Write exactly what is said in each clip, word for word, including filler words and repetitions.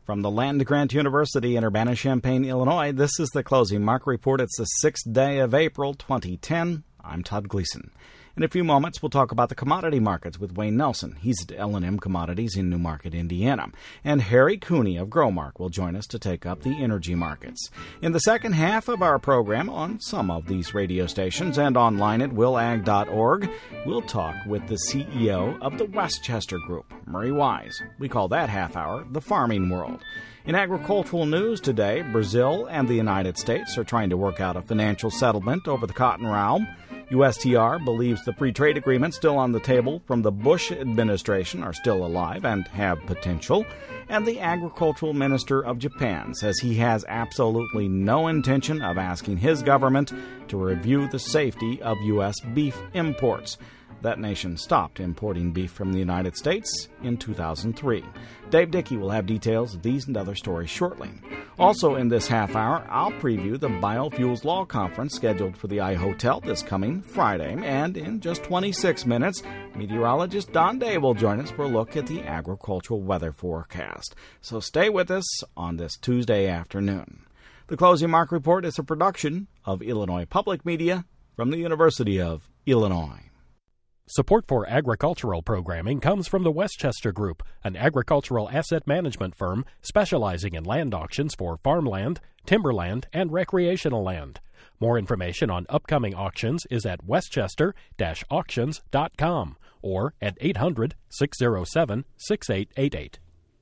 From the Land-Grant University in Urbana-Champaign, Illinois, this is the Closing Market Report. It's the sixth day of April, twenty ten. I'm Todd Gleason. In a few moments, we'll talk about the commodity markets with Wayne Nelson. He's at L and M Commodities in Newmarket, Indiana. And Harry Cooney of Growmark will join us to take up the energy markets. In the second half of our program, on some of these radio stations and online at will ag dot org, we'll talk with the C E O of the Westchester Group, Murray Wise. We call that half hour the Farming World. In agricultural news today, Brazil and the United States are trying to work out a financial settlement over the cotton row. U S T R believes the free trade agreements still on the table from the Bush administration are still alive and have potential. And the agricultural minister of Japan says he has absolutely no intention of asking his government to review the safety of U S beef imports. That nation stopped importing beef from the United States in two thousand three. Dave Dickey will have details of these and other stories shortly. Also in this half hour, I'll preview the Biofuels Law Conference scheduled for the iHotel this coming Friday. And in just twenty-six minutes, meteorologist Don Day will join us for a look at the agricultural weather forecast. So stay with us on this Tuesday afternoon. The Closing Market Report is a production of Illinois Public Media from the University of Illinois. Support for agricultural programming comes from the Westchester Group, an agricultural asset management firm specializing in land auctions for farmland, timberland, and recreational land. More information on upcoming auctions is at westchester dash auctions dot com or at eight hundred, six oh seven, six eight eight eight.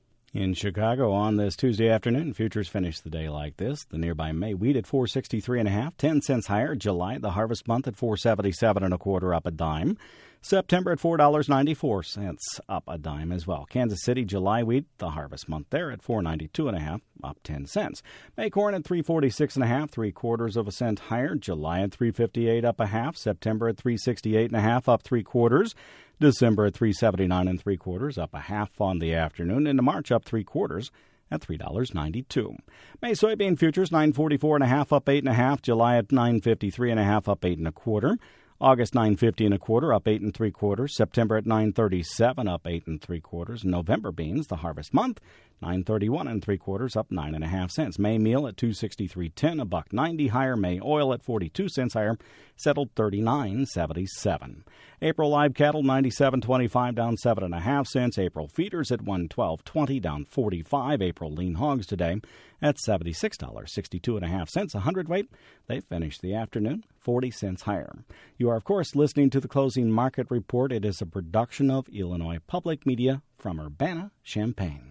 In Chicago on this Tuesday afternoon, futures finished the day like this. The nearby May wheat at four sixty-three and a half, ten cents higher. July, the harvest month at four seventy-seven and a quarter, up a dime. September at four dollars and ninety-four cents, up a dime as well. Kansas City, July wheat, the harvest month there at four ninety-two and a half, up ten cents. May corn at three forty-six and a half, three quarters of a cent higher. July at three fifty-eight, up a half. September at three sixty-eight and a half, up three quarters. December at three seventy-nine and three quarters, up a half on the afternoon. Into March, up three quarters at three dollars and ninety-two cents. May soybean futures nine forty-four and a half, up eight and a half. July at nine fifty-three and a half, up eight and a quarter. August nine fifty and a quarter, up eight and three quarters. September at nine thirty-seven, up eight and three quarters. November beans, the harvest month, nine thirty-one and three quarters, up nine and a half cents. May meal at two sixty-three ten, a buck ninety higher. May oil at forty-two cents higher, settled thirty-nine seventy-seven. April live cattle ninety-seven twenty-five, down seven and a half cents. April feeders at one twelve twenty, down forty-five. April lean hogs today at seventy-six dollars sixty-two and a half cents a hundredweight. They finished the afternoon forty cents higher. You are, of course, listening to the Closing Market Report. It is a production of Illinois Public Media from Urbana-Champaign.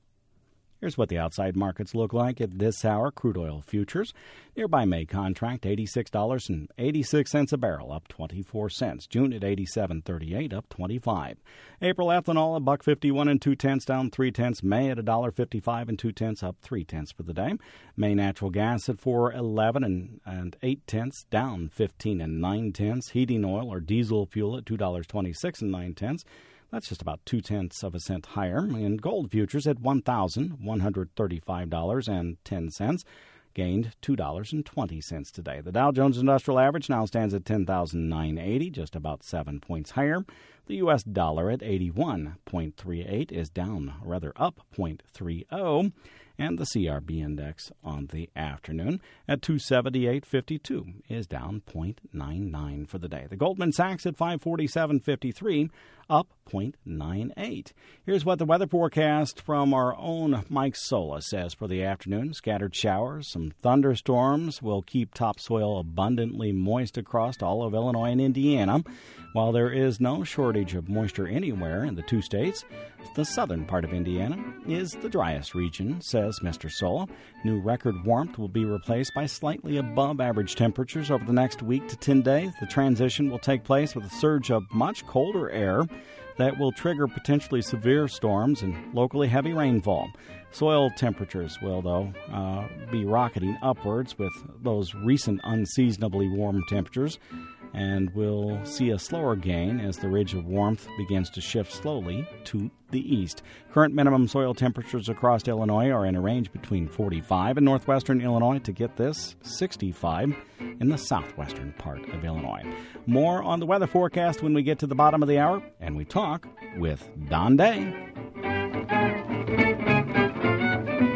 Here's what the outside markets look like at this hour. Crude oil futures, nearby May contract, eighty-six dollars and eighty-six cents a barrel, up twenty-four cents. June at eighty-seven thirty-eight, up twenty-five. April ethanol, a buck fifty-one and two tenths, down three tenths. May at a dollar fifty-five and two tenths, up three tenths for the day. May natural gas at four eleven and and eight tenths, down fifteen and nine tenths. Heating oil or diesel fuel at two dollars twenty-six and nine tenths. That's just about two-tenths of a cent higher. And gold futures at one thousand one hundred thirty-five dollars and ten cents, gained two dollars and twenty cents today. The Dow Jones Industrial Average now stands at ten thousand nine hundred eighty, just about seven points higher. The U S dollar at eighty-one point three eight is down, rather up zero point three zero. And the C R B index on the afternoon at two seventy-eight fifty-two is down zero point nine nine for the day. The Goldman Sachs at five forty-seven fifty-three, up zero point nine eight. Here's what the weather forecast from our own Mike Sola says for the afternoon. Scattered showers, some thunderstorms will keep topsoil abundantly moist across all of Illinois and Indiana. While there is no shortage of moisture anywhere in the two states, the southern part of Indiana is the driest region, says Mister Sola. New record warmth will be replaced by slightly above average temperatures over the next week to ten days. The transition will take place with a surge of much colder air that will trigger potentially severe storms and locally heavy rainfall. Soil temperatures will, though, uh, be rocketing upwards with those recent unseasonably warm temperatures, and we'll see a slower gain as the ridge of warmth begins to shift slowly to the east. Current minimum soil temperatures across Illinois are in a range between forty-five in northwestern Illinois to get this, sixty-five in the southwestern part of Illinois. More on the weather forecast when we get to the bottom of the hour, and we talk with Don Day.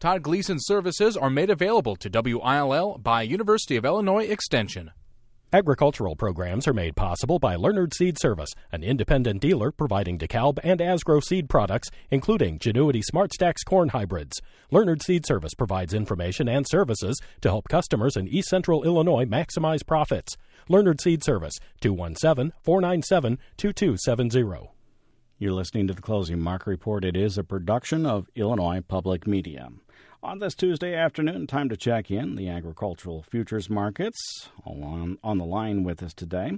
Todd Gleason services are made available to W I L L by University of Illinois Extension. Agricultural programs are made possible by Leonard Seed Service, an independent dealer providing DeKalb and Asgrow seed products, including Genuity SmartStax corn hybrids. Leonard Seed Service provides information and services to help customers in East Central Illinois maximize profits. Leonard Seed Service, two one seven, four nine seven, two two seven zero. You're listening to the Closing Market Report. It is a production of Illinois Public Media. On this Tuesday afternoon, time to check in the agricultural futures markets. On, on the line with us today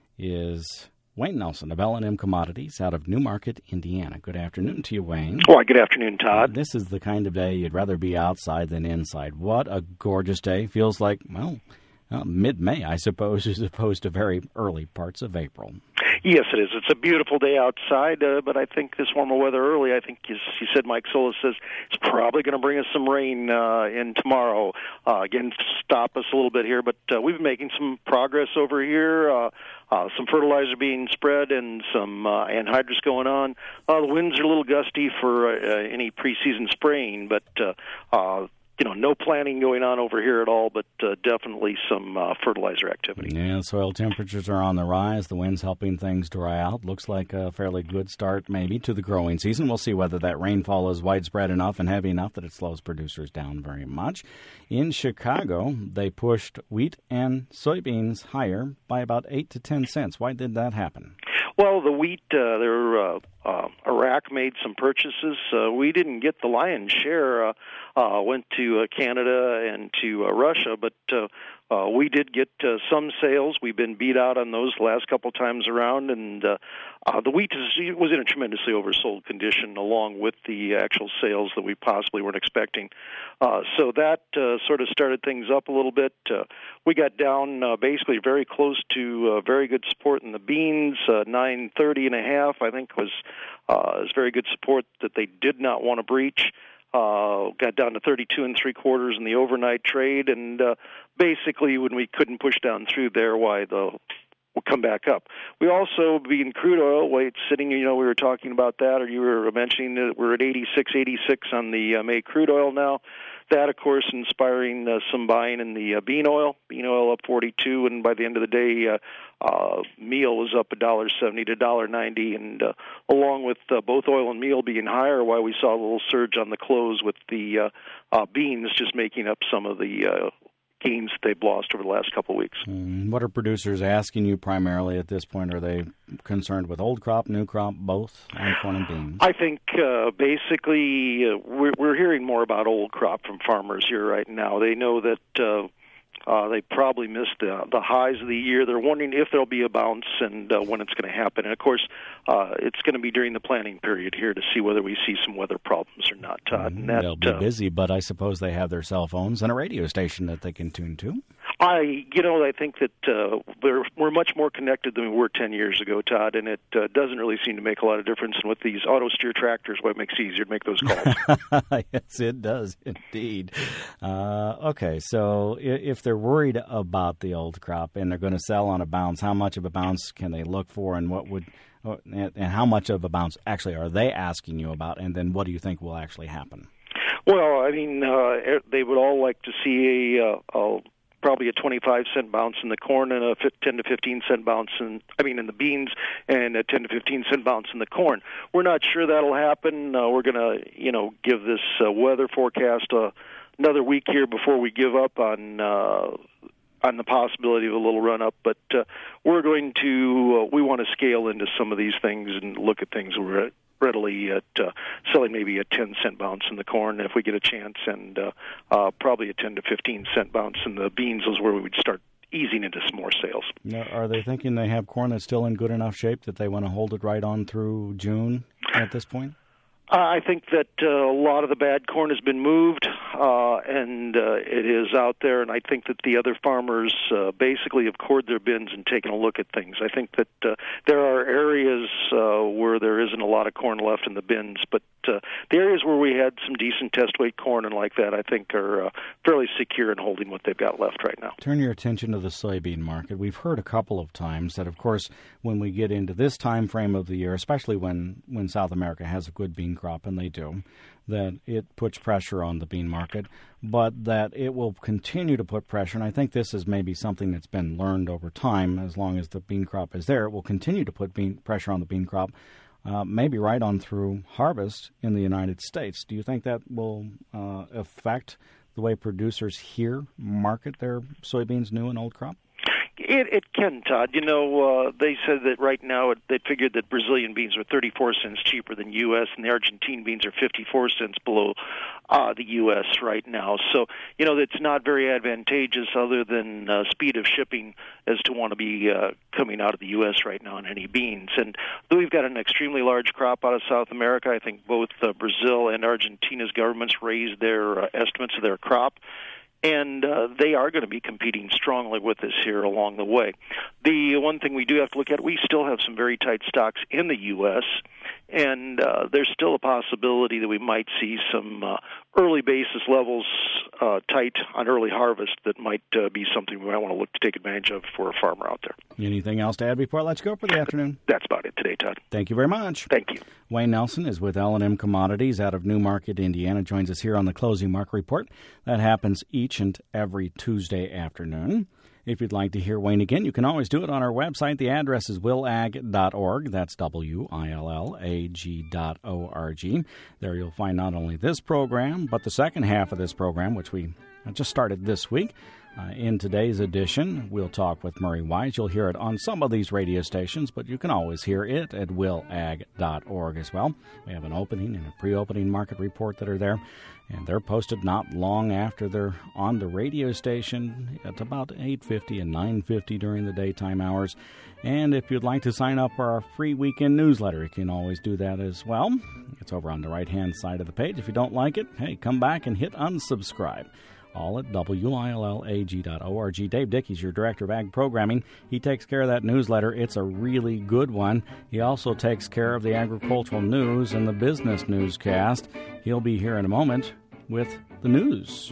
is Wayne Nelson of L and M Commodities out of Newmarket, Indiana. Good afternoon to you, Wayne. Why, good afternoon, Todd. This is the kind of day you'd rather be outside than inside. What a gorgeous day. Feels like, well, well mid-May, I suppose, as opposed to very early parts of April. Yes, it is. It's a beautiful day outside, uh, but I think this warmer weather early, I think, as you said, Mike Solis says, it's probably going to bring us some rain uh, in tomorrow. Uh, again, stop us a little bit here, but uh, we've been making some progress over here. Uh, uh, some fertilizer being spread and some uh, anhydrous going on. Uh, the winds are a little gusty for uh, any preseason spraying, but uh, uh, you know, no planning going on over here at all, but uh, definitely some uh, fertilizer activity. Yeah, soil temperatures are on the rise. The wind's helping things dry out. Looks like a fairly good start, maybe, to the growing season. We'll see whether that rainfall is widespread enough and heavy enough that it slows producers down very much. In Chicago, they pushed wheat and soybeans higher by about eight to ten cents. Why did that happen? Well, the wheat, uh, there, uh, uh, Iraq made some purchases. Uh, we didn't get the lion's share. Uh, uh, went to uh, Canada and to uh, Russia, but uh, uh, we did get uh, some sales. We've been beat out on those the last couple times around, and uh, uh, the wheat is, was in a tremendously oversold condition, along with the actual sales that we possibly weren't expecting. Uh, so that uh, sort of started things up a little bit. Uh, we got down uh, basically very close to uh, very good support in the beans. Uh, nine thirty and a half, I think, was uh, was very good support that they did not want to breach. Uh, got down to thirty-two and three quarters in the overnight trade, and uh, basically when we couldn't push down through there, why the we'll come back up. We also, being crude oil weight sitting, you know, we were talking about that, or you were mentioning that we're at eighty-six eighty-six on the uh, May crude oil now. That, of course, inspiring uh, some buying in the uh, bean oil. Bean oil up forty-two, and by the end of the day, uh, uh, meal was up one dollar seventy to one dollar ninety, and uh, along with uh, both oil and meal being higher, why we saw a little surge on the close with the uh, uh, beans just making up some of the uh, gains they've lost over the last couple of weeks. Mm, what are producers asking you primarily at this point? Are they concerned with old crop, new crop, both on corn and beans? I think uh, basically uh, we're, we're hearing more about old crop from farmers here right now. They know that uh, uh, they probably missed the, the highs of the year. They're wondering if there'll be a bounce and uh, when it's going to happen. And, of course, uh, it's going to be during the planting period here to see whether we see some weather problems or not, Todd. Mm, and that, they'll be uh, busy, but I suppose they have their cell phones and a radio station that they can tune to. I, you know, I think that uh, we're, we're much more connected than we were ten years ago, Todd, and it uh, doesn't really seem to make a lot of difference. And with these auto-steer tractors, what makes it easier to make those calls. Yes, it does, indeed. Uh, okay, so if they're worried about the old crop and they're going to sell on a bounce, how much of a bounce can they look for, and what would, and how much of a bounce actually are they asking you about, and then what do you think will actually happen? Well, I mean, uh, they would all like to see a, uh, a probably a twenty-five cent bounce in the corn and a ten to fifteen cent bounce in, I mean, in the beans, and a ten to fifteen cent bounce in the corn. We're not sure that'll happen. Uh, we're going to, you know, give this uh, weather forecast uh, another week here before we give up on uh, on the possibility of a little run up. But uh, we're going to, uh, we want to scale into some of these things and look at things we're readily at uh, selling maybe a ten cent bounce in the corn if we get a chance, and uh, uh, probably a ten to fifteen cent bounce in the beans is where we would start easing into some more sales. Now, are they thinking they have corn that's still in good enough shape that they want to hold it right on through June at this point? Uh, I think that uh, a lot of the bad corn has been moved, uh, and uh, it is out there, and I think that the other farmers uh, basically have cored their bins and taken a look at things. I think that uh, there are areas uh, where there isn't a lot of corn left in the bins, but uh, the areas where we had some decent test weight corn and like that, I think are uh, fairly secure in holding what they've got left right now. Turn your attention to the soybean market. We've heard a couple of times that, of course, when we get into this time frame of the year, especially when, when South America has a good bean crop, and they do, that it puts pressure on the bean market, but that it will continue to put pressure. And I think this is maybe something that's been learned over time. As long as the bean crop is there, it will continue to put bean pressure on the bean crop, uh, maybe right on through harvest in the United States. Do you think that will uh, affect the way producers here market their soybeans, new and old crop? It, it can, Todd. You know, uh, they said that right now it, they figured that Brazilian beans are thirty-four cents cheaper than U S, and the Argentine beans are fifty-four cents below uh, the U S right now. So, you know, it's not very advantageous other than uh, speed of shipping as to want to be uh, coming out of the U S right now on any beans. And though we've got an extremely large crop out of South America, I think both uh, Brazil and Argentina's governments raised their uh, estimates of their crop. And uh, they are going to be competing strongly with us here along the way. The one thing we do have to look at, we still have some very tight stocks in the U S, and uh, there's still a possibility that we might see some uh, early basis levels uh, tight on early harvest that might uh, be something we might want to look to take advantage of for a farmer out there. Anything else to add before I let you go for the afternoon? That's about it today, Todd. Thank you very much. Thank you. Wayne Nelson is with L and M Commodities out of Newmarket, Indiana, joins us here on the Closing Market Report. That happens each and every Tuesday afternoon. If you'd like to hear Wayne again, you can always do it on our website. The address is will ag dot org. That's W I L L A G dot O R G. There you'll find not only this program, but the second half of this program, which we just started this week. Uh, in today's edition, we'll talk with Murray Wise. You'll hear it on some of these radio stations, but you can always hear it at will ag dot org as well. We have an opening and a pre-opening market report that are there, and they're posted not long after they're on the radio station at about eight fifty and nine fifty during the daytime hours. And if you'd like to sign up for our free weekend newsletter, you can always do that as well. It's over on the right-hand side of the page. If you don't like it, hey, come back and hit unsubscribe. All at W I L L A G dot org. Dave Dickey's your Director of Ag Programming. He takes care of that newsletter. It's a really good one. He also takes care of the agricultural news and the business newscast. He'll be here in a moment with the news.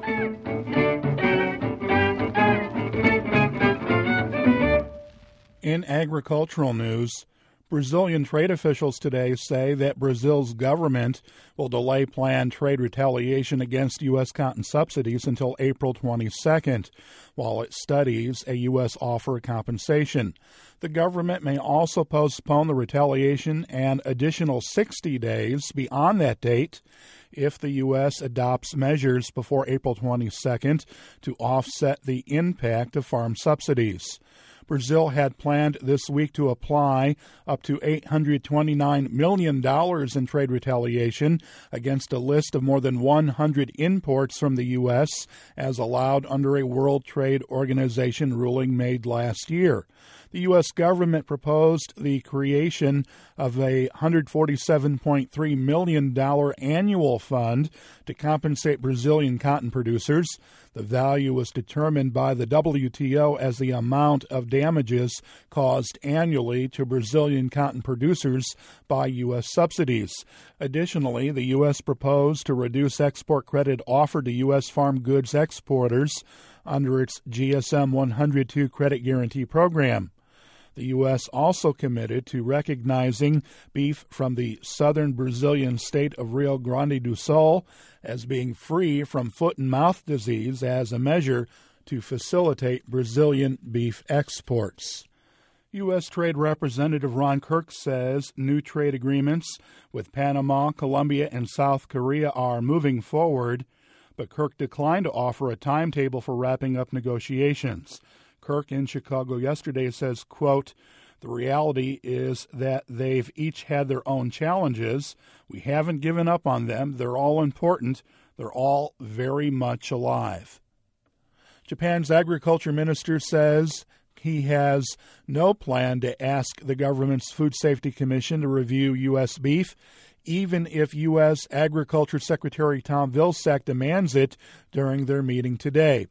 In agricultural news, Brazilian trade officials today say that Brazil's government will delay planned trade retaliation against U S cotton subsidies until April twenty-second, while it studies a U S offer of compensation. The government may also postpone the retaliation an additional sixty days beyond that date if the U S adopts measures before April twenty-second to offset the impact of farm subsidies. Brazil had planned this week to apply up to eight hundred twenty-nine million dollars in trade retaliation against a list of more than one hundred imports from the U S as allowed under a World Trade Organization ruling made last year. The U S government proposed the creation of a one hundred forty-seven point three million dollars annual fund to compensate Brazilian cotton producers. The value was determined by the W T O as the amount of damages caused annually to Brazilian cotton producers by U S subsidies. Additionally, the U S proposed to reduce export credit offered to U S farm goods exporters under its G S M one hundred two credit guarantee program. The U S also committed to recognizing beef from the southern Brazilian state of Rio Grande do Sul as being free from foot and mouth disease as a measure to facilitate Brazilian beef exports. U S. Trade Representative Ron Kirk says new trade agreements with Panama, Colombia, and South Korea are moving forward, but Kirk declined to offer a timetable for wrapping up negotiations. Kirk in Chicago yesterday says, quote, "The reality is that they've each had their own challenges. We haven't given up on them. They're all important. They're all very much alive." Japan's agriculture minister says he has no plan to ask the government's Food Safety Commission to review U S beef, even if U S. Agriculture Secretary Tom Vilsack demands it during their meeting today.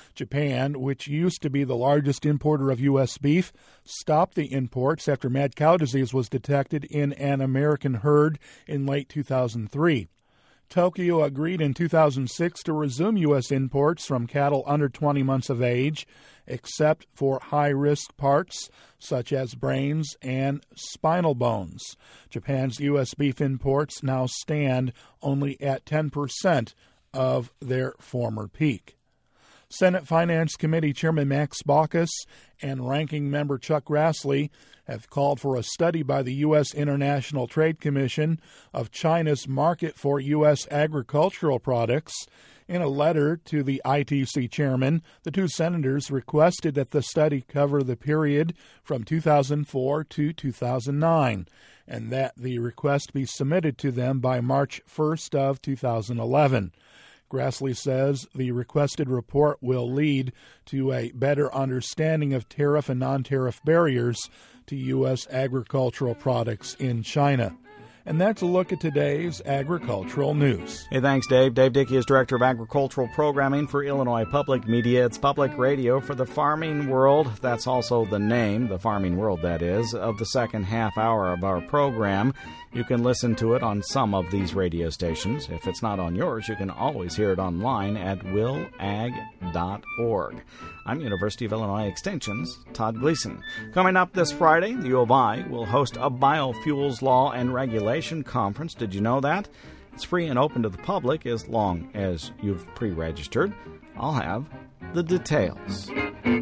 Japan, which used to be the largest importer of U S beef, stopped the imports after mad cow disease was detected in an American herd in late two thousand three. Tokyo agreed in two thousand six to resume U S imports from cattle under twenty months of age, except for high-risk parts such as brains and spinal bones. Japan's U S beef imports now stand only at ten percent of their former peak. Senate Finance Committee Chairman Max Baucus and Ranking Member Chuck Grassley have called for a study by the U S International Trade Commission of China's market for U S agricultural products. In a letter to the I T C chairman, the two senators requested that the study cover the period from two thousand four to two thousand nine, and that the request be submitted to them by March first of two thousand eleven. Grassley says the requested report will lead to a better understanding of tariff and non-tariff barriers to U S agricultural products in China. And that's a look at today's agricultural news. Hey, thanks, Dave. Dave Dickey is Director of Agricultural Programming for Illinois Public Media. It's public radio for the farming world. That's also the name, the farming world, that is, of the second half hour of our program. You can listen to it on some of these radio stations. If it's not on yours, you can always hear it online at will ag dot org. I'm University of Illinois Extension's Todd Gleason. Coming up this Friday, the U of I will host a Biofuels Law and Regulation Conference. Did you know that? It's free and open to the public as long as you've pre-registered. I'll have the details.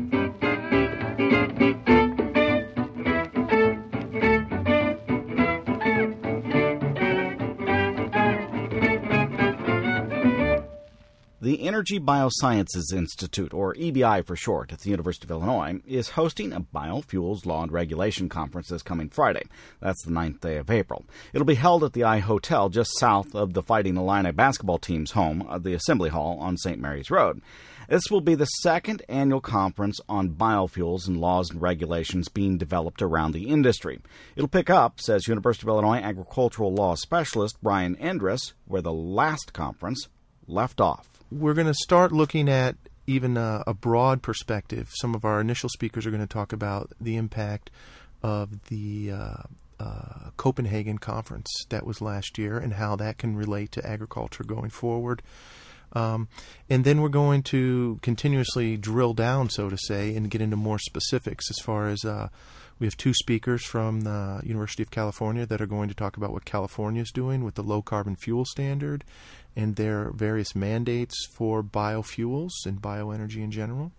The Energy Biosciences Institute, or E B I for short, at the University of Illinois, is hosting a Biofuels Law and Regulation Conference this coming Friday. That's the ninth day of April. It'll be held at the I Hotel just south of the Fighting Illini basketball team's home, uh, the Assembly Hall on Saint Mary's Road. This will be the second annual conference on biofuels and laws and regulations being developed around the industry. It'll pick up, says University of Illinois agricultural law specialist Brian Endress, where the last conference left off. We're going to start looking at even a, a broad perspective. Some of our initial speakers are going to talk about the impact of the uh, uh, Copenhagen conference that was last year and how that can relate to agriculture going forward. Um, and then we're going to continuously drill down, so to say, and get into more specifics as far as uh, we have two speakers from the University of California that are going to talk about what California is doing with the low-carbon fuel standard and their various mandates for biofuels and bioenergy in general.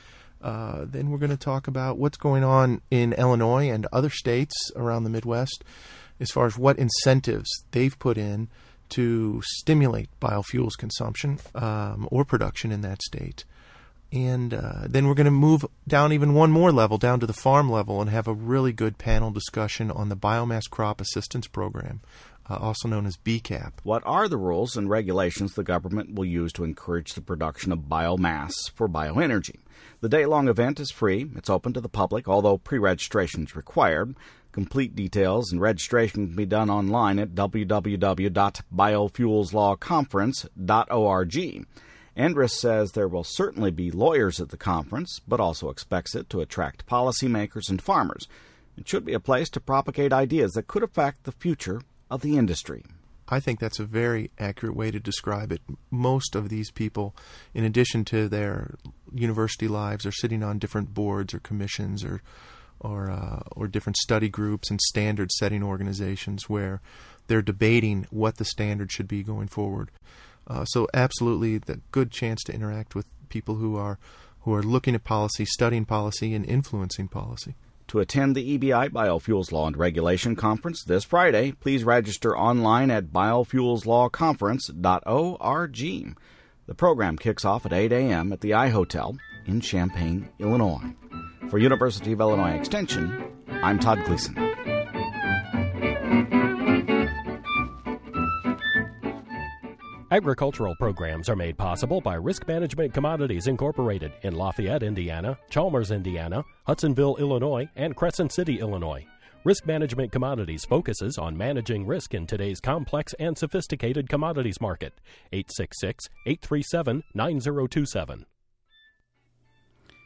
Uh, then we're going to talk about what's going on in Illinois and other states around the Midwest as far as what incentives they've put in to stimulate biofuels consumption um, or production in that state. And uh, then we're going to move down even one more level, down to the farm level, and have a really good panel discussion on the Biomass Crop Assistance Program, uh, also known as B C A P. What are the rules and regulations the government will use to encourage the production of biomass for bioenergy? The day-long event is free. It's open to the public, although pre-registration is required. Complete details and registration can be done online at w w w dot biofuels law conference dot org. Endress says there will certainly be lawyers at the conference, but also expects it to attract policymakers and farmers. It should be a place to propagate ideas that could affect the future of the industry. I think that's a very accurate way to describe it. Most of these people, in addition to their university lives, are sitting on different boards or commissions or or uh, or different study groups and standard-setting organizations where they're debating what the standard should be going forward. Uh, so absolutely, the good chance to interact with people who are who are looking at policy, studying policy, and influencing policy. To attend the E B I Biofuels Law and Regulation Conference this Friday, please register online at biofuels law conference dot org. The program kicks off at eight a.m. at the I Hotel in Champaign, Illinois. For University of Illinois Extension, I'm Todd Gleason. Agricultural programs are made possible by Risk Management Commodities Incorporated in Lafayette, Indiana, Chalmers, Indiana, Hudsonville, Illinois, and Crescent City, Illinois. Risk Management Commodities focuses on managing risk in today's complex and sophisticated commodities market. eight six six, eight three seven, nine zero two seven.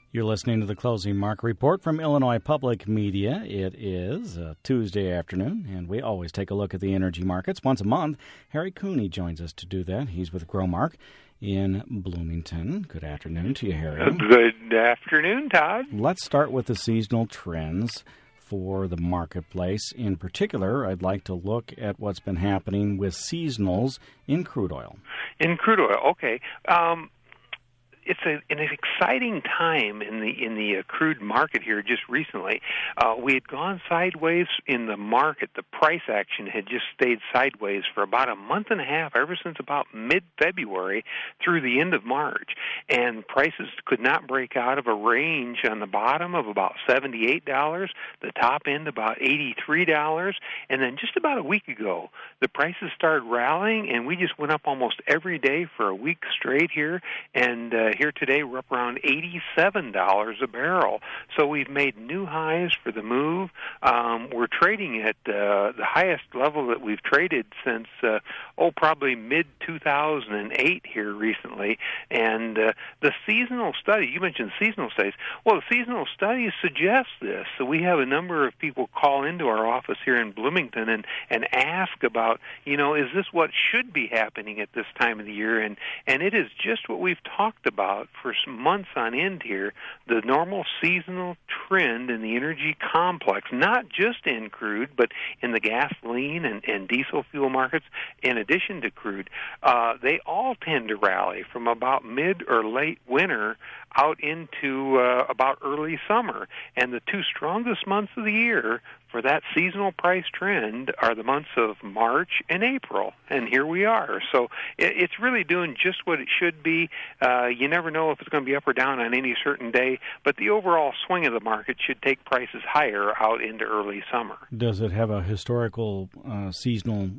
You're listening to the Closing Market Report from Illinois Public Media. It is a Tuesday afternoon, and we always take a look at the energy markets. Once a month, Harry Cooney joins us to do that. He's with Growmark in Bloomington. Good afternoon to you, Harry. Good afternoon, Todd. Let's start with the seasonal trends for the marketplace. In particular, I'd like to look at what's been happening with seasonals in crude oil. In crude oil, okay. Um, it's a, an exciting time in the in the uh, crude market here. Just recently, uh, we had gone sideways in the market. The price action had just stayed sideways for about a month and a half, ever since about mid-February through the end of March. And prices could not break out of a range on the bottom of about seventy-eight dollars, the top end about eighty-three dollars, and then just about a week ago, the prices started rallying, and we just went up almost every day for a week straight here. And uh, here today, we're up around eighty-seven dollars a barrel. So we've made new highs for the move. Um, we're trading at uh, the highest level that we've traded since, uh, oh, probably mid two thousand eight here recently. And uh, the seasonal study, you mentioned seasonal studies. Well, the seasonal studies suggest this. So we have a number of people call into our office here in Bloomington and, and ask about, you know, is this what should be happening at this time of the year? And, and it is just what we've talked about for some months on end here, the normal seasonal trend in the energy complex, not just in crude, but in the gasoline and, and diesel fuel markets, in addition to crude. Uh, they all tend to rally from about mid or late winter out into uh, about early summer. And the two strongest months of the year for that seasonal price trend are the months of March and April. And here we are. So it, it's really doing just what it should be. Uh, you never know if it's going to be up or down on any certain day, but the overall swing of the market should take prices higher out into early summer. Does it have a historical uh, seasonal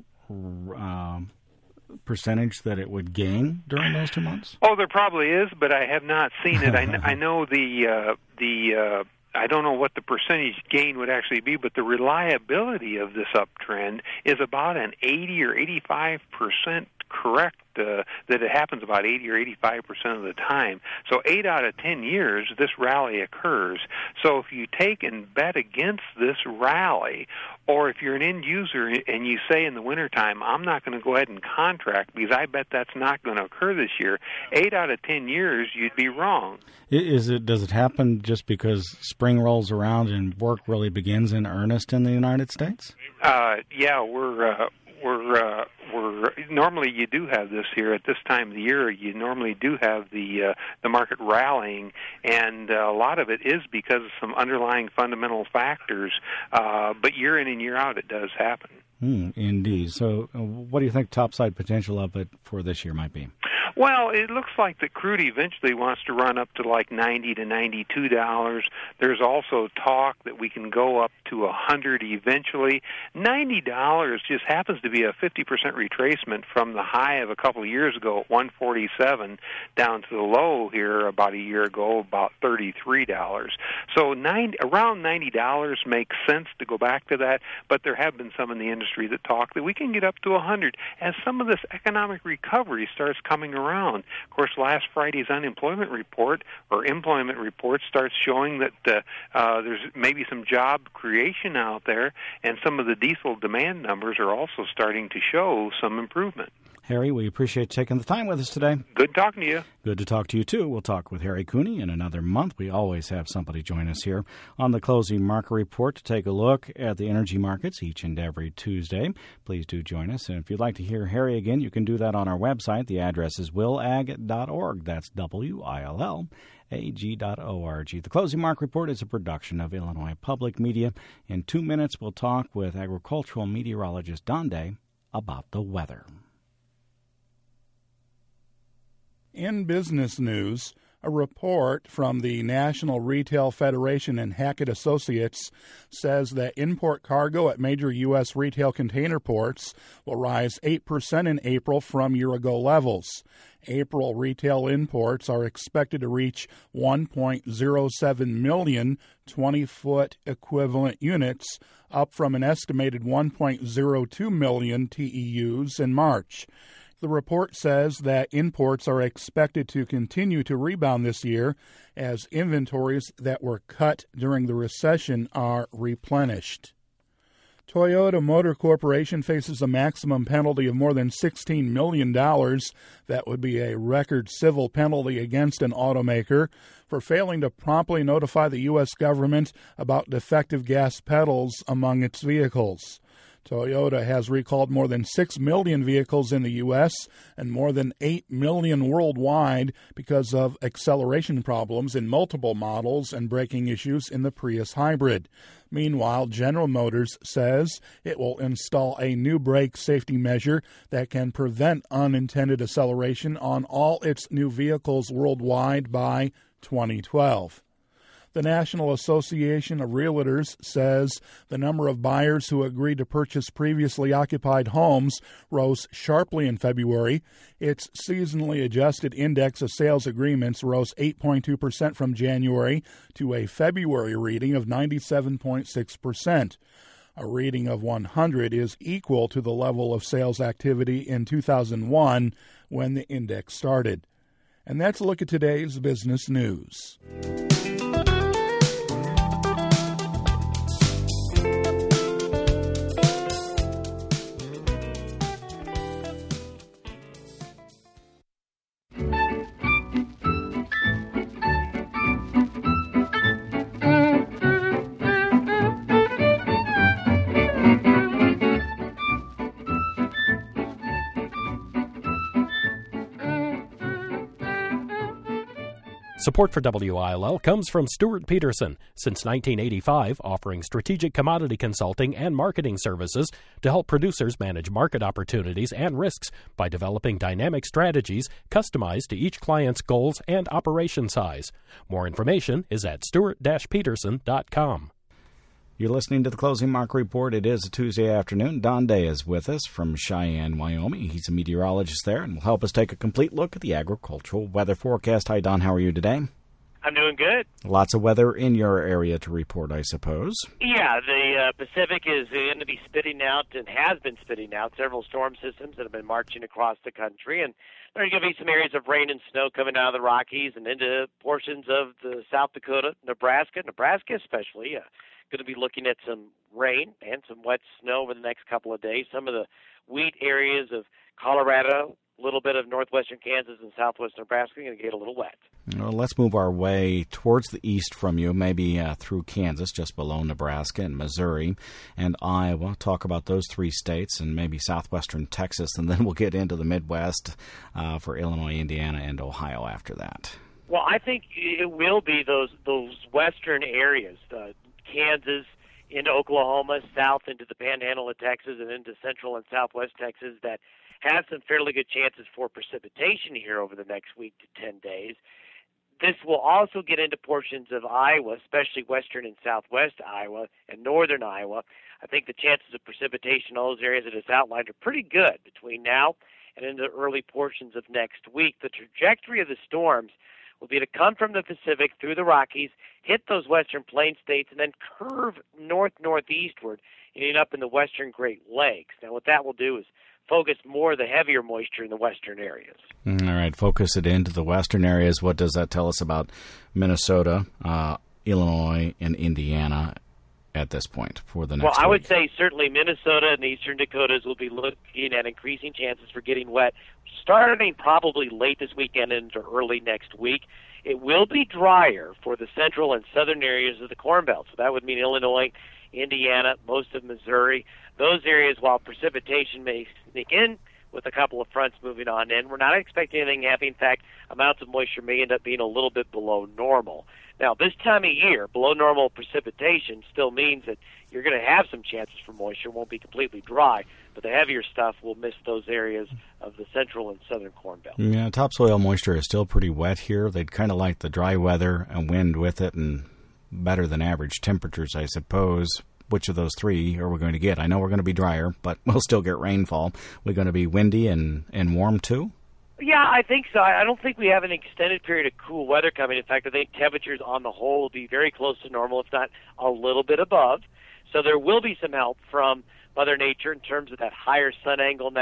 uh, percentage that it would gain during those two months? Oh, there probably is, but I have not seen it. I, I know the uh, the uh, I don't know what the percentage gain would actually be, but the reliability of this uptrend is about an eighty or eighty-five percent correct. Uh, that it happens about eighty or eighty-five percent of the time. So eight out of ten years, this rally occurs. So if you take and bet against this rally, or if you're an end user and you say in the wintertime, I'm not going to go ahead and contract because I bet that's not going to occur this year, eight out of ten years, you'd be wrong. Is it? Does it happen just because spring rolls around and work really begins in earnest in the United States? Uh, yeah, we're... Uh, We're, uh, we're normally you do have this here at this time of the year. You normally do have the uh, the market rallying, and uh, a lot of it is because of some underlying fundamental factors. Uh, but year in and year out, it does happen. Mm, indeed. So, uh, what do you think topside potential of it for this year might be? Well, it looks like that crude eventually wants to run up to like ninety to ninety-two dollars. There's also talk that we can go up to a hundred eventually. Ninety dollars just happens to be a fifty percent retracement from the high of a couple of years ago at one forty-seven down to the low here about a year ago, about thirty-three dollars. So nine, around ninety dollars makes sense to go back to that. But there have been some in the industry that talk that we can get up to a hundred as some of this economic recovery starts coming around. Around. Of course, last Friday's unemployment report or employment report starts showing that uh, uh, there's maybe some job creation out there, and some of the diesel demand numbers are also starting to show some improvement. Harry, we appreciate taking the time with us today. Good talking to you. Good to talk to you, too. We'll talk with Harry Cooney in another month. We always have somebody join us here on the Closing Market Report to take a look at the energy markets each and every Tuesday. Please do join us. And if you'd like to hear Harry again, you can do that on our website. The address is will ag dot org. That's W I L L A G dot O R G. The Closing Market Report is a production of Illinois Public Media. In two minutes, we'll talk with agricultural meteorologist Don Day about the weather. In business news, a report from the National Retail Federation and Hackett Associates says that import cargo at major U S retail container ports will rise eight percent in April from year-ago levels. April retail imports are expected to reach one point zero seven million twenty-foot equivalent units, up from an estimated one point zero two million T E Us in March. The report says that imports are expected to continue to rebound this year as inventories that were cut during the recession are replenished. Toyota Motor Corporation faces a maximum penalty of more than sixteen million dollars. That would be a record civil penalty against an automaker for failing to promptly notify the U S government about defective gas pedals among its vehicles. Toyota has recalled more than six million vehicles in the U S and more than eight million worldwide because of acceleration problems in multiple models and braking issues in the Prius hybrid. Meanwhile, General Motors says it will install a new brake safety measure that can prevent unintended acceleration on all its new vehicles worldwide by twenty twelve. The National Association of Realtors says the number of buyers who agreed to purchase previously occupied homes rose sharply in February. Its seasonally adjusted index of sales agreements rose eight point two percent from January to a February reading of ninety-seven point six percent. A reading of one hundred is equal to the level of sales activity in two thousand one when the index started. And that's a look at today's business news. Support for W I L L comes from Stuart Peterson, since nineteen eighty-five, offering strategic commodity consulting and marketing services to help producers manage market opportunities and risks by developing dynamic strategies customized to each client's goals and operation size. More information is at stuart peterson dot com. You're listening to the Closing Market Report. It is a Tuesday afternoon. Don Day is with us from Cheyenne, Wyoming. He's a meteorologist there and will help us take a complete look at the agricultural weather forecast. Hi, Don. How are you today? I'm doing good. Lots of weather in your area to report, I suppose. Yeah, the uh, Pacific is going to be spitting out and has been spitting out several storm systems that have been marching across the country. And there are going to be some areas of rain and snow coming out of the Rockies and into portions of the South Dakota, Nebraska, Nebraska especially. Uh, going to be looking at some rain and some wet snow over the next couple of days. Some of the wheat areas of Colorado, a little bit of northwestern Kansas and southwest Nebraska are going to get a little wet. Well, let's move our way towards the east from you, maybe uh, through Kansas, just below Nebraska and Missouri and Iowa. Talk about those three states and maybe southwestern Texas, and then we'll get into the Midwest uh, for Illinois, Indiana, and Ohio after that. Well, I think it will be those those western areas, uh, Kansas into Oklahoma, south into the panhandle of Texas, and into central and southwest Texas that have some fairly good chances for precipitation here over the next week to ten days. This will also get into portions of Iowa, especially western and southwest Iowa and northern Iowa. I think the chances of precipitation in all those areas that it's outlined are pretty good between now and into the early portions of next week. The trajectory of the storms will be to come from the Pacific through the Rockies, hit those western plain states, and then curve north-northeastward, ending up in the western Great Lakes. Now, what that will do is focus more of the heavier moisture in the western areas. All right, focus it into the western areas. What does that tell us about Minnesota, uh, Illinois, and Indiana at this point for the next Well, I week? would say certainly Minnesota and the eastern Dakotas will be looking at increasing chances for getting wet, starting probably late this weekend into early next week. It will be drier for the central and southern areas of the Corn Belt. So that would mean Illinois, Indiana, most of Missouri. Those areas, while precipitation may sneak in with a couple of fronts moving on in, we're not expecting anything heavy. In fact, amounts of moisture may end up being a little bit below normal. Now, this time of year, below normal precipitation still means that you're going to have some chances for moisture. It won't be completely dry, but the heavier stuff will miss those areas of the central and southern Corn Belt. Yeah, topsoil moisture is still pretty wet here. They'd kind of like the dry weather and wind with it and better than average temperatures, I suppose. Which of those three are we going to get? I know we're going to be drier, but we'll still get rainfall. We're going to be windy and, and warm, too? Yeah, I think so. I don't think we have an extended period of cool weather coming. In fact, I think temperatures on the whole will be very close to normal, if not a little bit above. So there will be some help from Mother Nature in terms of that higher sun angle now,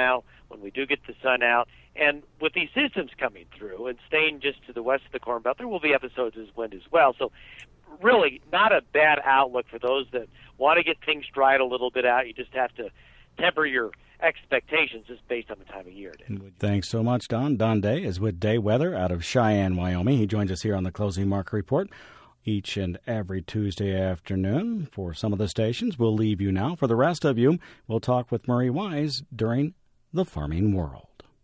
when we do get the sun out. And with these systems coming through and staying just to the west of the Corn Belt, there will be episodes of wind as well. So really not a bad outlook for those that want to get things dried a little bit out. You just have to temper your expectations just based on the time of year. Thanks so much, Don. Don Day is with Day Weather out of Cheyenne, Wyoming. He joins us here on the Closing Market Report each and every Tuesday afternoon for some of the stations. We'll leave you now. For the rest of you, we'll talk with Murray Wise during The Farming World.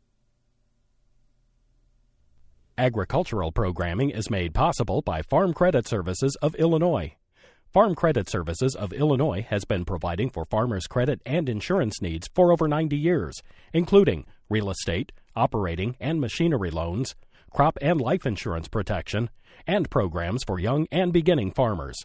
Agricultural programming is made possible by Farm Credit Services of Illinois. Farm Credit Services of Illinois has been providing for farmers' credit and insurance needs for over ninety years, including real estate, operating and machinery loans, crop and life insurance protection, and programs for young and beginning farmers.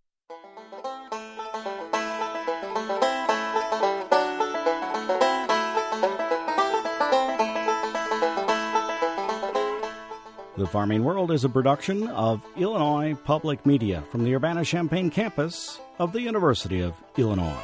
The Farming World is a production of Illinois Public Media from the Urbana-Champaign campus of the University of Illinois.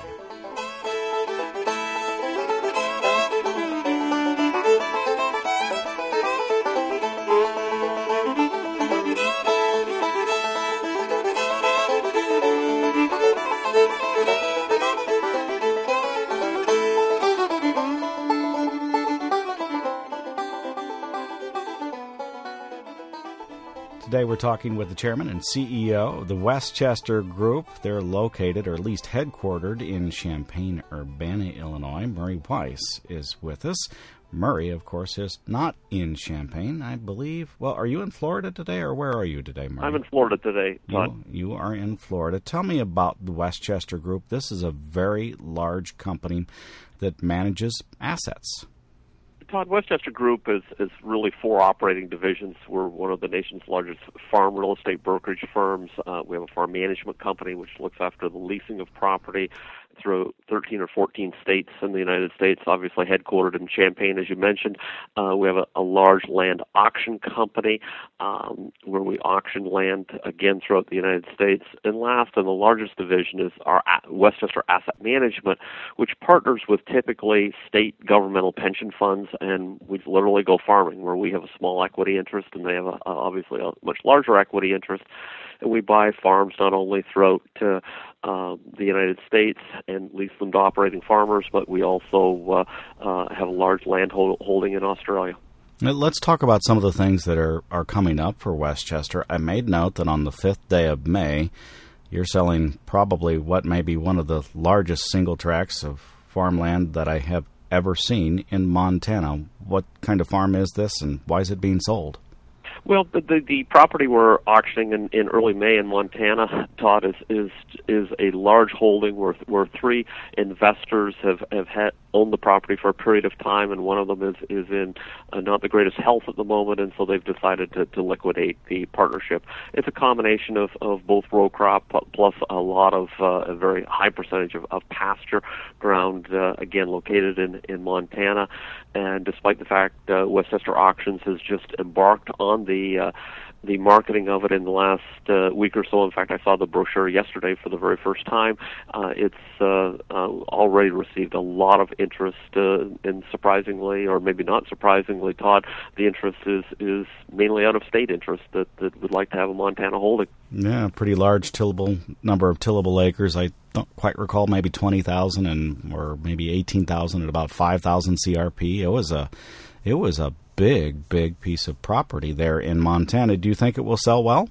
Today we're talking with the chairman and C E O of the Westchester Group. They're located, or at least headquartered, in Champaign-Urbana, Illinois. Murray Weiss is with us. Murray, of course, is not in Champaign, I believe. Well, are you in Florida today, or where are you today, Murray? I'm in Florida today, Todd. You, you are in Florida. Tell me about the Westchester Group. This is a very large company that manages assets. Todd, Westchester Group is, is really four operating divisions. We're one of the nation's largest farm real estate brokerage firms. Uh, we have a farm management company which looks after the leasing of property through thirteen or fourteen states in the United States, obviously headquartered in Champaign, as you mentioned. Uh, we have a, a large land auction company um, where we auction land, again, throughout the United States. And last, and the largest division, is our Westchester Asset Management, which partners with typically state governmental pension funds, and we literally go farming, where we have a small equity interest and they have a, obviously a much larger equity interest. And we buy farms not only throughout uh, uh, the United States and lease them to operating farmers, but we also uh, uh, have a large land hold- holding in Australia. Let's talk about some of the things that are, are coming up for Westchester. I made note that on the fifth day of May, you're selling probably what may be one of the largest single tracts of farmland that I have ever seen in Montana. What kind of farm is this, and why is it being sold? Well, the, the the property we're auctioning in, in early May in Montana, Todd, is is is a large holding where where three investors have have had owned the property for a period of time, and one of them is is in uh, not the greatest health at the moment, and so they've decided to, to liquidate the partnership. It's a combination of, of both row crop plus a lot of uh, a very high percentage of, of pasture ground, uh, again located in in Montana. And despite the fact uh, Westchester Auctions has just embarked on the uh, the marketing of it in the last uh, week or so. In fact, I saw the brochure yesterday for the very first time. Uh, it's uh, uh, already received a lot of interest, uh, and surprisingly, or maybe not surprisingly, Todd, the interest is, is mainly out-of-state interest that, that would like to have a Montana holding. Yeah, pretty large tillable number of tillable acres. I don't quite recall, maybe twenty thousand and or maybe eighteen thousand at about five thousand C R P. It was a, it was a big, big piece of property there in Montana. Do you think it will sell well?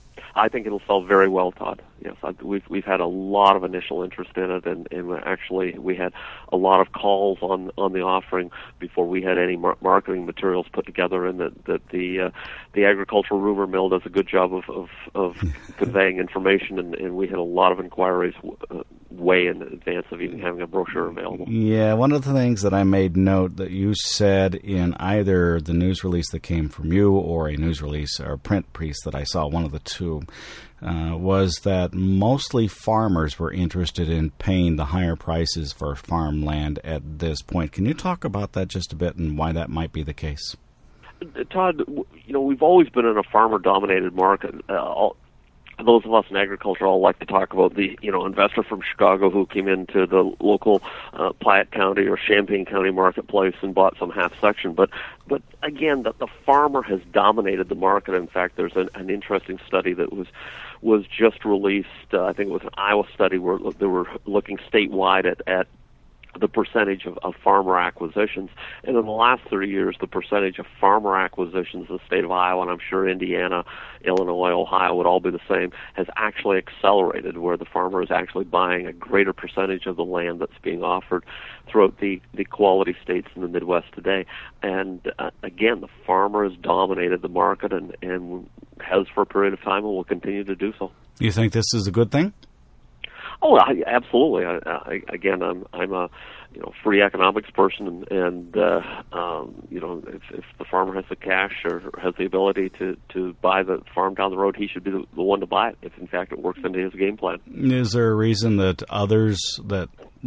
I think it'll sell very well, Todd. Yes, I, we've we've had a lot of initial interest in it, and, and actually we had a lot of calls on, on the offering before we had any mar- marketing materials put together. And that that the uh, the agricultural rumor mill does a good job of of, of conveying information, and, and we had a lot of inquiries uh, way in advance of even having a brochure available. Yeah, one of the things that I made note that you said in either the news release that came from you or a news release or a print piece that I saw, one of the two, uh, was that mostly farmers were interested in paying the higher prices for farmland at this point. Can you talk about that just a bit and why that might be the case? Todd, you know, we've always been in a farmer-dominated market. Uh, all, those of us in agriculture all like to talk about the, you know, investor from Chicago who came into the local uh, Platte County or Champaign County marketplace and bought some half section. But, but again, the, the farmer has dominated the market. In fact, there's an, an interesting study that was was just released. Uh, I think it was an Iowa study where they were looking statewide at, at the percentage of, of farmer acquisitions. And in the last thirty years, the percentage of farmer acquisitions in the state of Iowa, and I'm sure Indiana, Illinois, Ohio would all be the same, has actually accelerated, where the farmer is actually buying a greater percentage of the land that's being offered throughout the, the quality states in the Midwest today. And uh, again, the farmer has dominated the market and, and has for a period of time and will continue to do so. You think this is a good thing? Oh, I, absolutely. I, I, again, I'm I'm a you know free economics person, and, and uh, um, you know if, if the farmer has the cash or has the ability to, to buy the farm down the road, he should be the, the one to buy it. If in fact it works into his game plan. Is there a reason that others that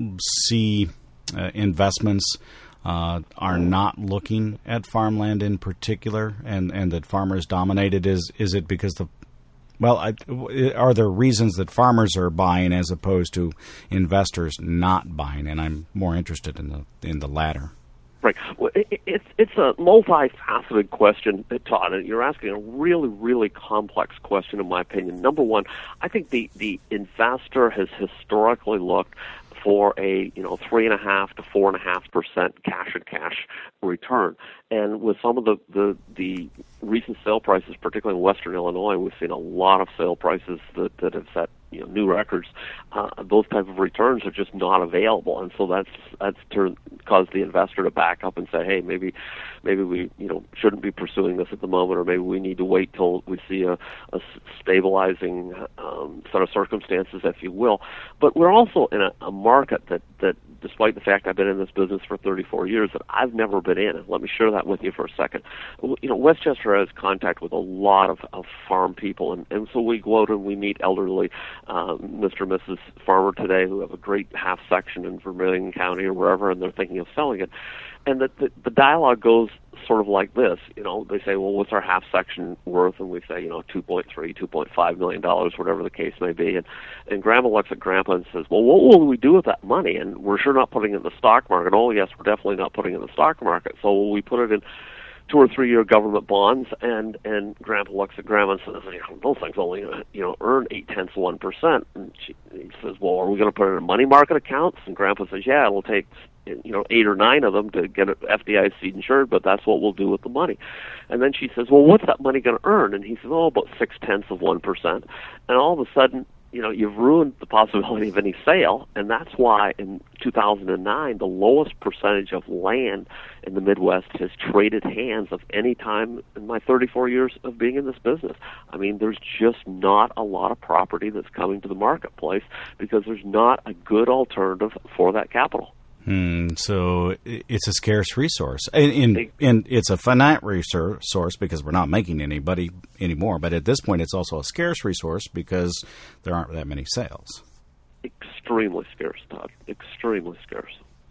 see uh, investments uh, are not looking at farmland in particular, and, and that farmers dominated? Is is it because the Well, I, are there reasons that farmers are buying as opposed to investors not buying? And I'm more interested in the in the latter. Right. Well, it, it's it's a multifaceted question, Todd. And you're asking a really, really complex question, in my opinion. Number one, I think the, the investor has historically looked for a you know three and a half to four and a half percent cash and cash return, and with some of the, the the recent sale prices, particularly in Western Illinois, we've seen a lot of sale prices that, that have set you know new records. Uh, those type of returns are just not available, and so that's that's turned, caused the investor to back up and say, hey, maybe maybe we you know shouldn't be pursuing this at the moment, or maybe we need to wait till we see a, a stabilizing um, set of circumstances, if you will. But we're also in a, a market that that. Despite the fact I've been in this business for thirty-four years, that I've never been in. And let me share that with you for a second. You know, Westchester has contact with a lot of, of farm people, and, and so we go out and we meet elderly um, Mister and Missus Farmer today who have a great half section in Vermilion County or wherever, and they're thinking of selling it. And the, the, the dialogue goes sort of like this. You know, they say, well, what's our half section worth? And we say, you know, two point three, two point five million dollars, whatever the case may be. And, and Grandma looks at Grandpa and says, well, what will we do with that money? And we're sure not putting it in the stock market. Oh, yes, we're definitely not putting it in the stock market. So will we put it in two or three year government bonds? And, and Grandpa looks at Grandma and says, you know, those things only, you know, earn eight tenths of one percent. And she, he says, well, are we going to put it in money market accounts? And Grandpa says, yeah, it'll take, you know, eight or nine of them to get it F D I C insured, but that's what we'll do with the money. And then she says, well, what's that money going to earn? And he says, oh, about six tenths of one percent. And all of a sudden, you know, you've ruined the possibility of any sale, and that's why in two thousand nine, the lowest percentage of land in the Midwest has traded hands of any time in my thirty-four years of being in this business. I mean, there's just not a lot of property that's coming to the marketplace because there's not a good alternative for that capital. Hmm, so it's a scarce resource, and, and, and it's a finite resource because we're not making anybody anymore. But at this point, it's also a scarce resource because there aren't that many sales. Extremely scarce, Todd. Extremely scarce.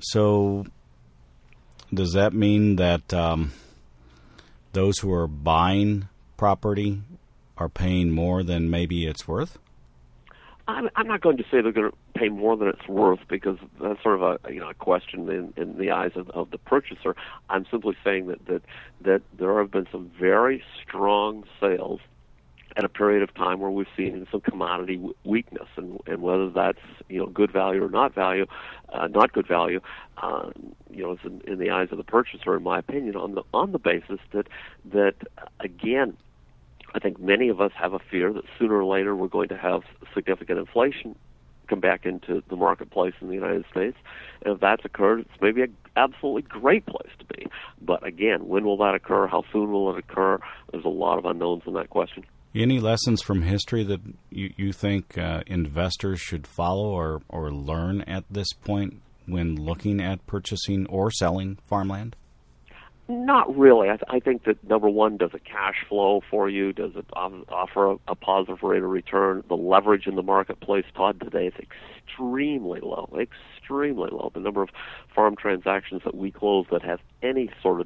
So does that mean that um, those who are buying property are paying more than maybe it's worth? I'm, I'm not going to say they're going to pay more than it's worth because that's sort of a you know a question in, in the eyes of, of the purchaser. I'm simply saying that, that that there have been some very strong sales at a period of time where we've seen some commodity w- weakness, and, and whether that's you know good value or not value, uh, not good value, uh, you know, is in, in the eyes of the purchaser, in my opinion, on the on the basis that that again. I think many of us have a fear that sooner or later we're going to have significant inflation come back into the marketplace in the United States. And if that's occurred, it's maybe an absolutely great place to be. But again, when will that occur? How soon will it occur? There's a lot of unknowns in that question. Any lessons from history that you, you think uh, investors should follow or, or learn at this point when looking at purchasing or selling farmland? Not really. I, th- I think that, number one, does it cash flow for you? Does it offer a, a positive rate of return? The leverage in the marketplace, Todd, today is extremely low, extremely low. The number of farm transactions that we close that have any sort of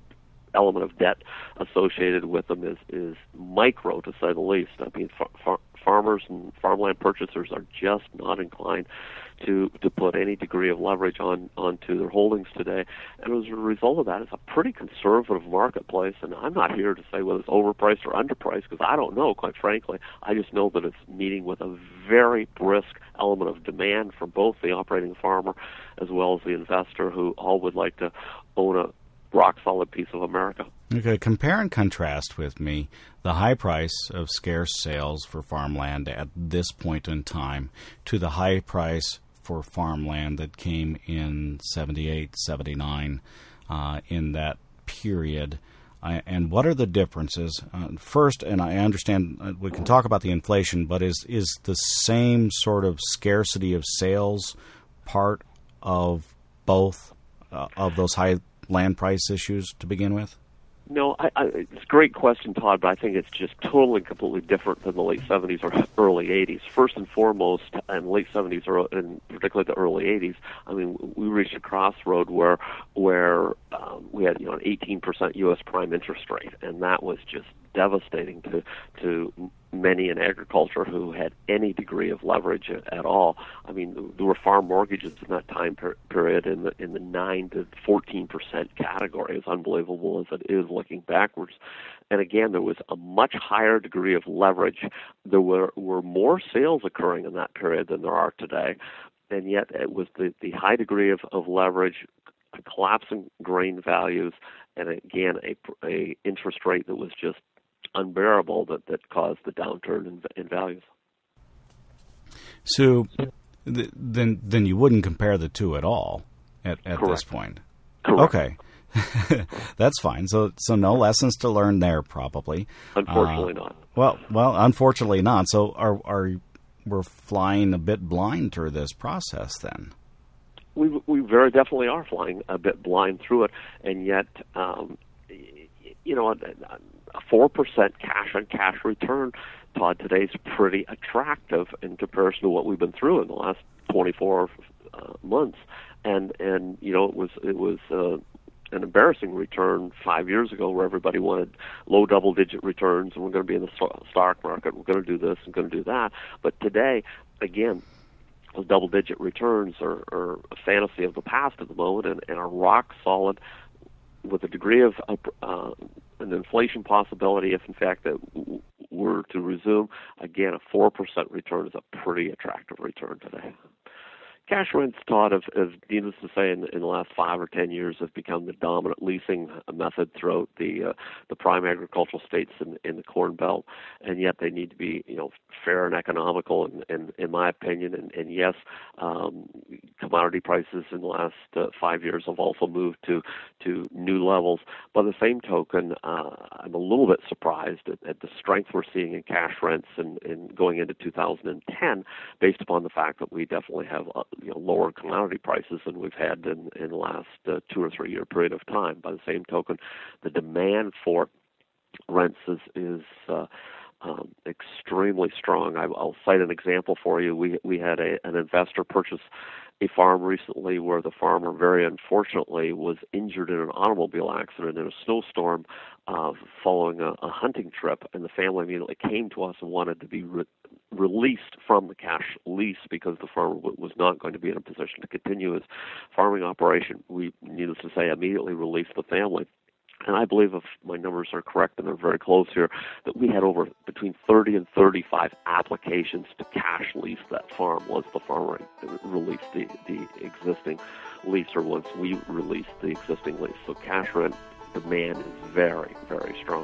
element of debt associated with them is, is micro, to say the least. I mean, far, far, farmers and farmland purchasers are just not inclined to to put any degree of leverage on onto their holdings today. And as a result of that, it's a pretty conservative marketplace. And I'm not here to say whether it's overpriced or underpriced, because I don't know, quite frankly. I just know that it's meeting with a very brisk element of demand from both the operating farmer as well as the investor, who all would like to own a rock-solid piece of America. Okay, compare and contrast with me the high price of scarce sales for farmland at this point in time to the high price for farmland that came in seventy-eight, seventy-nine, uh, in that period. Uh, and what are the differences? Uh, first, and I understand uh, we can talk about the inflation, but is, is the same sort of scarcity of sales part of both uh, of those high land price issues to begin with? No, I, I, it's a great question, Todd, but I think it's just totally, completely different than the late seventies or early eighties. First and foremost, in the late seventies, or and particularly the early eighties, I mean, we reached a crossroad where where um, we had, you know, an eighteen percent U S prime interest rate, and that was just devastating to to many in agriculture who had any degree of leverage at all. I mean, there were farm mortgages in that time per- period in the in the nine to fourteen percent category, as unbelievable as it is looking backwards. And again, there was a much higher degree of leverage. There were were more sales occurring in that period than there are today, and yet it was the the high degree of, of leverage, a collapse in grain values, and again a, a interest rate that was just unbearable that, that caused the downturn in, in values. So th- then then you wouldn't compare the two at all at, at this point? Correct. Okay. That's fine. So so no lessons to learn there, probably. Unfortunately uh, not. Well, well, unfortunately not. So are are we're flying a bit blind through this process then? We we very definitely are flying a bit blind through it, and yet, um, you know, a four percent cash-on-cash return, Todd, today is pretty attractive in comparison to what we've been through in the last twenty-four uh, months. And, and you know, it was it was uh, an embarrassing return five years ago where everybody wanted low double-digit returns, and we're going to be in the stock market, we're going to do this and going to do that. But today, again, those double-digit returns are, are a fantasy of the past at the moment, and, and are rock solid with a degree of uh, an inflation possibility. If in fact that w- were to resume, again, a four percent return is a pretty attractive return today. Cash rents, Todd, have, have needless to say, in, in the last five or ten years, have become the dominant leasing method throughout the uh, the prime agricultural states in, in the Corn Belt, and yet they need to be, you know, fair and economical, in, in, in my opinion. And, and yes, um, commodity prices in the last uh, five years have also moved to to new levels. By the same token, uh, I'm a little bit surprised at, at the strength we're seeing in cash rents and, and going into two thousand ten, based upon the fact that we definitely have uh, you know, lower commodity prices than we've had in, in the last uh, two or three year period of time. By the same token, the demand for rents is, is uh, um, extremely strong. I, I'll cite an example for you. We we had a, an investor purchase a farm recently where the farmer, very unfortunately, was injured in an automobile accident in a snowstorm uh, following a, a hunting trip, and the family immediately came to us and wanted to be re- released from the cash lease because the farmer w- was not going to be in a position to continue his farming operation. We, needless to say, immediately released the family. And I believe, if my numbers are correct, and they're very close here, that we had over between thirty and thirty-five applications to cash lease that farm once the farmer released the, the existing lease, or once we released the existing lease. So cash rent demand is very, very strong.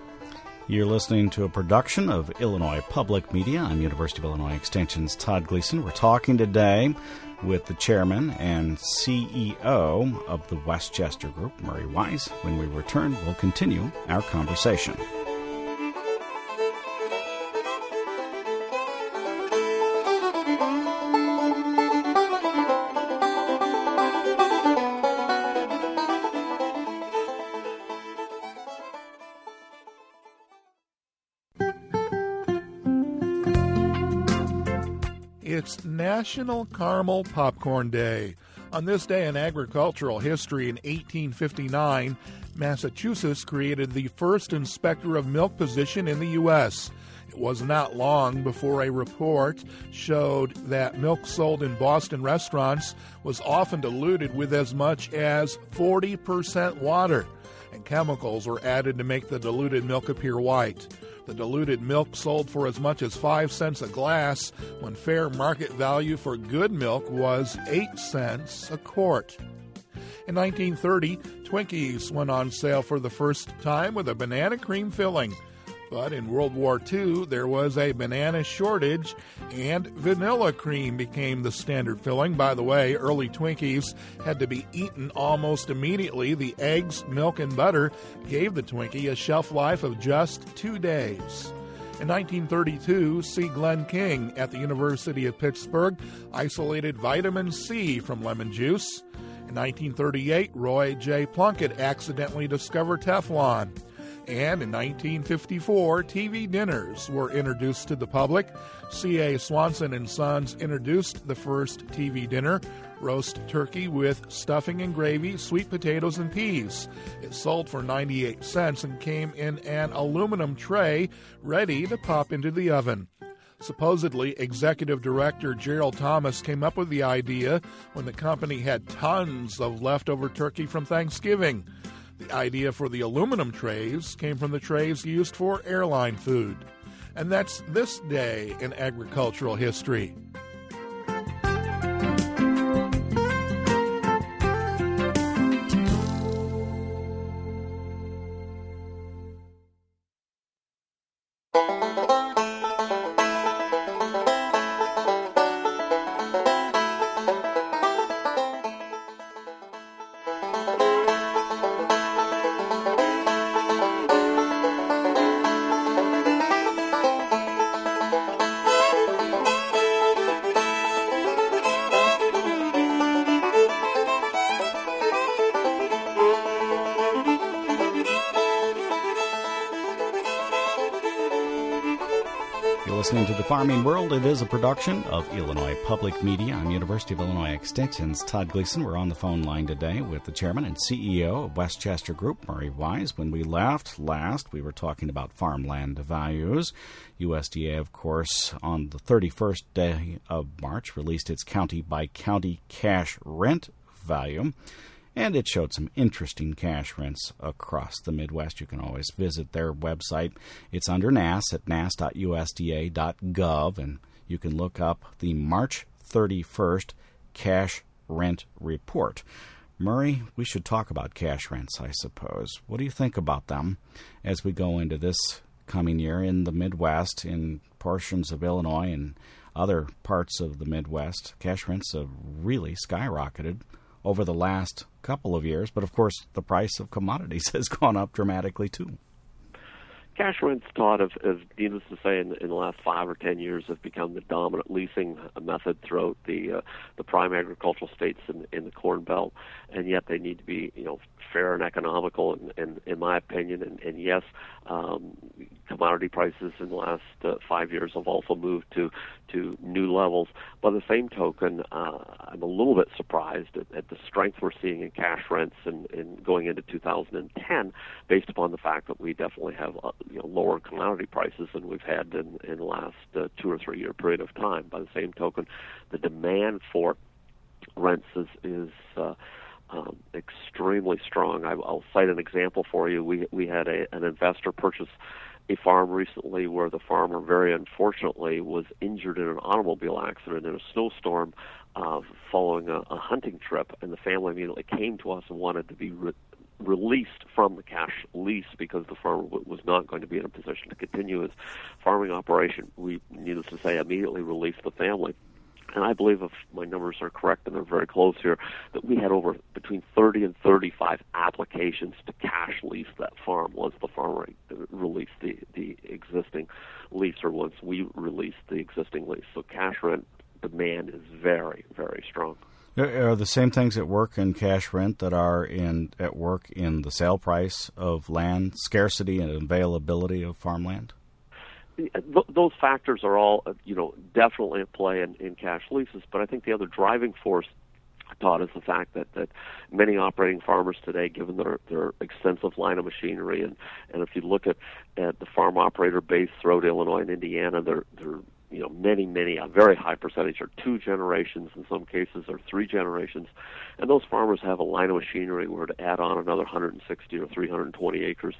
You're listening to a production of Illinois Public Media. I'm University of Illinois Extension's Todd Gleason. We're talking today with the chairman and C E O of the Westchester Group, Murray Wise. When we return, we'll continue our conversation. It's National Caramel Popcorn Day. On this day in agricultural history in eighteen fifty-nine, Massachusetts created the first inspector of milk position in the U S It was not long before a report showed that milk sold in Boston restaurants was often diluted with as much as forty percent water, and chemicals were added to make the diluted milk appear white. The diluted milk sold for as much as five cents a glass, when fair market value for good milk was eight cents a quart. In nineteen thirty, Twinkies went on sale for the first time with a banana cream filling. But in World War Two, there was a banana shortage, and vanilla cream became the standard filling. By the way, early Twinkies had to be eaten almost immediately. The eggs, milk, and butter gave the Twinkie a shelf life of just two days. In nineteen thirty-two, C. Glenn King at the University of Pittsburgh isolated vitamin C from lemon juice. In nineteen thirty-eight, Roy J. Plunkett accidentally discovered Teflon. And in nineteen fifty-four, T V dinners were introduced to the public. C A. Swanson and Sons introduced the first T V dinner, roast turkey with stuffing and gravy, sweet potatoes, and peas. It sold for ninety-eight cents and came in an aluminum tray ready to pop into the oven. Supposedly, executive director Gerald Thomas came up with the idea when the company had tons of leftover turkey from Thanksgiving. The idea for the aluminum trays came from the trays used for airline food. And that's this day in agricultural history. Listening to The Farming World. It is a production of Illinois Public Media. I'm University of Illinois Extension's Todd Gleason. We're on the phone line today with the chairman and C E O of Westchester Group, Murray Wise. When we left last, we were talking about farmland values. U S D A, of course, on the thirty-first day of March, released its county-by-county cash rent value. And it showed some interesting cash rents across the Midwest. You can always visit their website. It's under N A S at N A S dot U S D A dot gov, and you can look up the March thirty-first cash rent report. Murray, we should talk about cash rents, I suppose. What do you think about them as we go into this coming year in the Midwest, in portions of Illinois and other parts of the Midwest? Cash rents have really skyrocketed over the last couple of years, but of course the price of commodities has gone up dramatically too. Cash rents, Todd, have, have needless to say, in, in the last five or ten years, have become the dominant leasing method throughout the uh, the prime agricultural states in, in the Corn Belt, and yet they need to be, you know, fair and economical, in, in, in my opinion. And, and yes, um, commodity prices in the last uh, five years have also moved to to new levels. By the same token, uh, I'm a little bit surprised at, at the strength we're seeing in cash rents and in, in going into two thousand ten, based upon the fact that we definitely have uh, you know, lower commodity prices than we've had in, in the last uh, two or three year period of time. By the same token, the demand for rents is, is uh, um, extremely strong. I, I'll cite an example for you. We we had a, an investor purchase a farm recently where the farmer, very unfortunately, was injured in an automobile accident in a snowstorm uh, following a, a hunting trip, and the family immediately came to us and wanted to be re- released from the cash lease because the farmer w- was not going to be in a position to continue his farming operation. We, needless to say, immediately released the family. And I believe, if my numbers are correct, and they're very close here, that we had over between thirty and thirty-five applications to cash lease that farm once the farmer released the, the existing lease, or once we released the existing lease. So cash rent demand is very, very strong. Are the same things at work in cash rent that are in at work in the sale price of land, scarcity and availability of farmland? Those factors are all, you know, definitely at play in, in cash leases. But I think the other driving force Todd, is the fact that, that many operating farmers today, given their, their extensive line of machinery, and, and if you look at, at the farm operator base throughout Illinois and Indiana, they're, they're you know, many, many, a very high percentage are two generations, in some cases are three generations, and those farmers have a line of machinery where to add on another one hundred sixty or three hundred twenty acres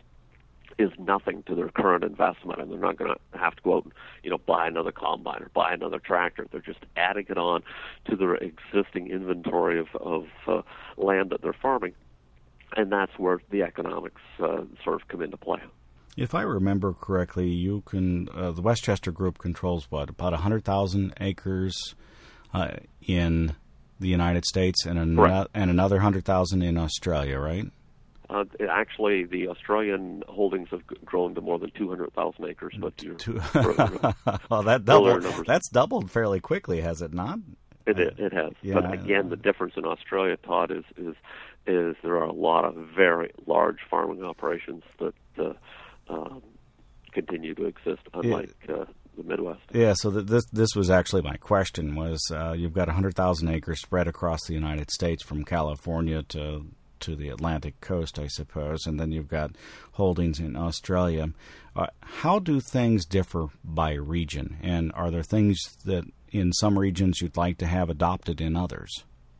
is nothing to their current investment, and they're not going to have to go out and, you know, buy another combine or buy another tractor. They're just adding it on to their existing inventory of, of uh, land that they're farming, and that's where the economics uh, sort of come into play. If I remember correctly, you can uh, the Westchester Group controls what, about one hundred thousand acres uh, in the United States, and, an- and another one hundred thousand in Australia, right? Uh, actually, the Australian holdings have g- grown to more than two hundred thousand acres. But you're Two- well, that doubled. That's doubled fairly quickly, has it not? It it has. Yeah. But again, the difference in Australia, Todd, is is is there are a lot of very large farming operations that uh, um, continue to exist, unlike yeah. uh, the Midwest. Yeah. So th- this this was actually my question. Was uh, you've got one hundred thousand acres spread across the United States from California to to the Atlantic coast, I suppose, and then you've got holdings in Australia. Uh, how do things differ by region, and are there things that in some regions you'd like to have adopted in others?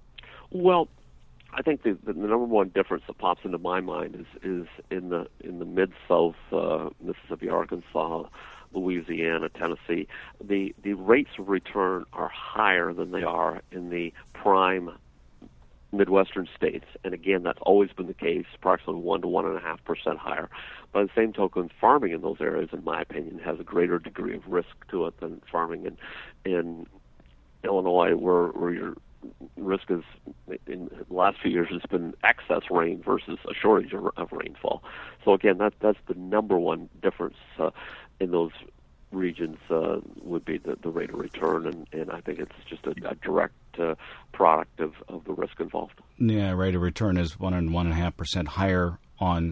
Well, I think the, the number one difference that pops into my mind is is in the in the mid-south, uh, Mississippi, Arkansas, Louisiana, Tennessee, the the rates of return are higher than they are in the prime Midwestern states, and again, that's always been the case, approximately one to one and a half percent higher. By the same token, farming in those areas, in my opinion, has a greater degree of risk to it than farming in in Illinois, where where your risk is, in the last few years, it's been excess rain versus a shortage of, of rainfall. So again, that that's the number one difference uh, in those regions uh, would be the, the rate of return, and, and I think it's just a, a direct uh, product of, of the risk involved. Yeah, rate of return is one and one and a half percent higher on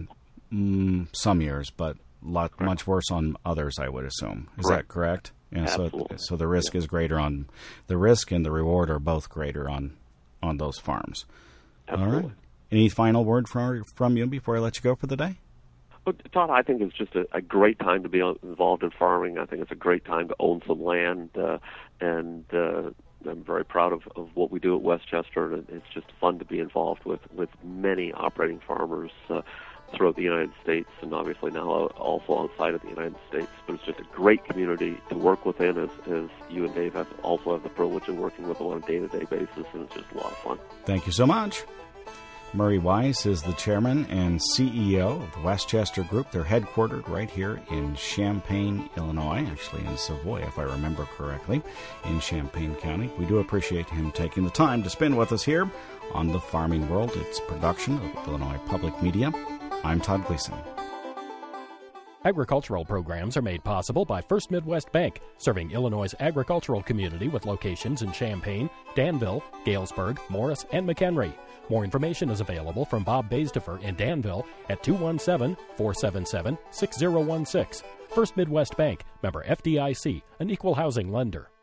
mm, some years, but lot correct. Much worse on others, I would assume. Is correct. That correct? Yeah, Absolutely. So, so the risk yeah. is greater on the risk and the reward are both greater on on those farms. Absolutely. All right. Any final word from from you before I let you go for the day? Well, Todd, I think it's just a, a great time to be involved in farming. I think it's a great time to own some land, uh, and uh, I'm very proud of, of what we do at Westchester, and it's just fun to be involved with, with many operating farmers uh, throughout the United States, and obviously now also outside of the United States. But it's just a great community to work within, as, as you and Dave have also have the privilege of working with them on a day-to-day basis, and it's just a lot of fun. Thank you so much. Murray Weiss is the chairman and C E O of the Westchester Group. They're headquartered right here in Champaign, Illinois, actually in Savoy, if I remember correctly, in Champaign County. We do appreciate him taking the time to spend with us here on The Farming World. It's a production of Illinois Public Media. I'm Todd Gleason. Agricultural programs are made possible by First Midwest Bank, serving Illinois' agricultural community with locations in Champaign, Danville, Galesburg, Morris, and McHenry. More information is available from Bob Baisdefer in Danville at two one seven, four seven seven, six zero one six. First Midwest Bank, member F D I C, an equal housing lender.